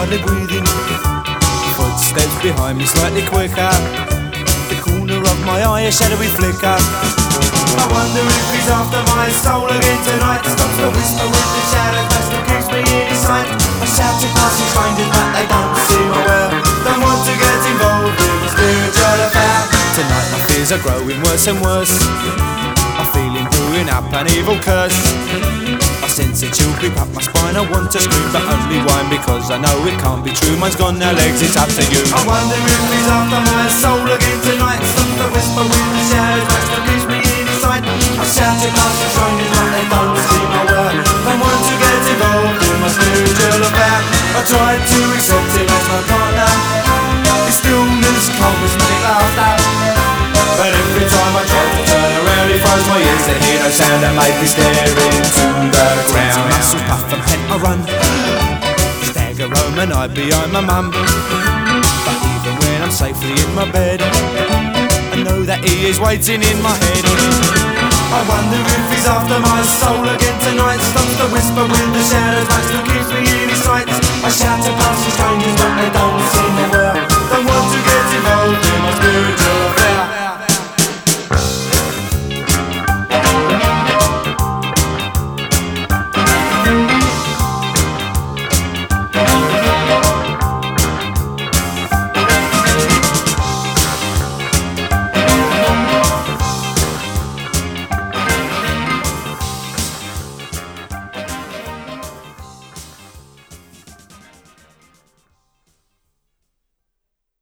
hardly breathing. Footsteps behind me slightly quicker. The corner of my eye a shadowy flicker. I wonder if he's after my soul again tonight. Stops the whisper with the shadows that still keeps me in his sight. I shout to passing strangers but they don't seem aware. Don't want to get involved in a spiritual affair. Tonight my fears are growing worse and worse. I'm feeling brewing up an evil curse. I sense a chill creep up my spine. I want to scream but only whine because I know it can't be true. Mine's gone now, legs, it's up to you. I wonder if he's after my soul again tonight. Stop the whisper with the shadows that still keeps me in his sight. I shout it past the strangers but they don't seem aware. Don't want to get involved in my spiritual affair. I tried to accept him as my partner. His stillness covers me laughter. But every time I try to turn around, he throws my ears to hear no sound and make me stare into the ground. Muscles puff from head I run, stagger home and hide behind my mum. But even when I'm safely in my bed, I know that he is waiting in my head. I wonder if he's after my soul again tonight. Stops the whisper with the shadows that still keeps me in his sight. I shout to passing strangers but they don't seem to work.